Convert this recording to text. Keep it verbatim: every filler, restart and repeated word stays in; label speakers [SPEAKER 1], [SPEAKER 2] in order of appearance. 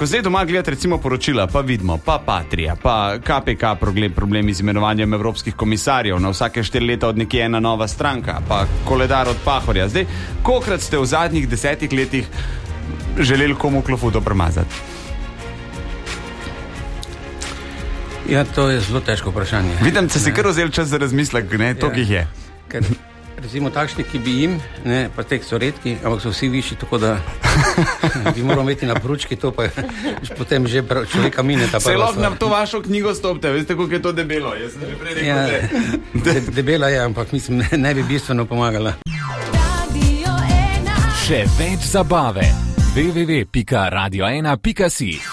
[SPEAKER 1] ko zdaj doma gledate recimo poročila, pa vidimo, pa Patria, pa K P K problemi z imenovanjem evropskih komisarjev, na vsake štiri leta od nekje ena nova stranka, pa koledar od Pahorja. Zdaj, kolikrat ste v zadnjih desetih letih želeli komu klofuto premazati?
[SPEAKER 2] Ja, to je zelo težko vprašanje.
[SPEAKER 1] Vidim, da si kar vzel čas za razmislek, ne, to, ki jih je.
[SPEAKER 2] Ker, recimo, takšni, ki bi jim, ne, pa tek so redki, ampak so vsi višji, tako da bi moral imeti na pručki, to pa potem že človeka mine.
[SPEAKER 1] Se lahko na to vašo knjigo stopite, veste, koliko je to debelo. Jaz sem že prej rekel,
[SPEAKER 2] ja, de, debela je, ampak mislim, ne, ne bi bistveno pomagala.
[SPEAKER 3] Še več zabave. w w w pika radio ena pika si